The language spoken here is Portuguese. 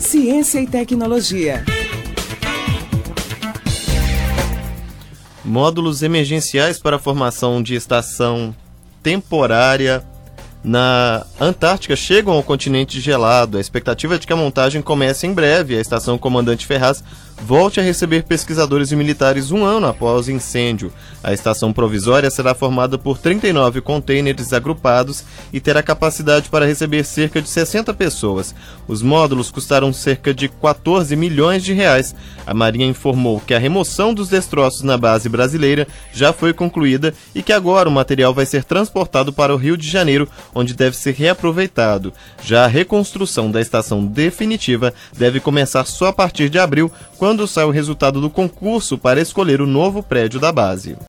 Ciência e tecnologia. Módulos emergenciais para a formação de estação temporária na Antártica chegam ao continente gelado. A expectativa é de que a montagem comece em breve. A estação Comandante Ferraz volte a receber pesquisadores e militares um ano após o incêndio. A estação provisória será formada por 39 contêineres agrupados e terá capacidade para receber cerca de 60 pessoas. Os módulos custaram cerca de 14 milhões de reais. A Marinha informou que a remoção dos destroços na base brasileira já foi concluída e que agora o material vai ser transportado para o Rio de Janeiro, onde deve ser reaproveitado. Já a reconstrução da estação definitiva deve começar só a partir de abril, quando sai o resultado do concurso para escolher o novo prédio da base.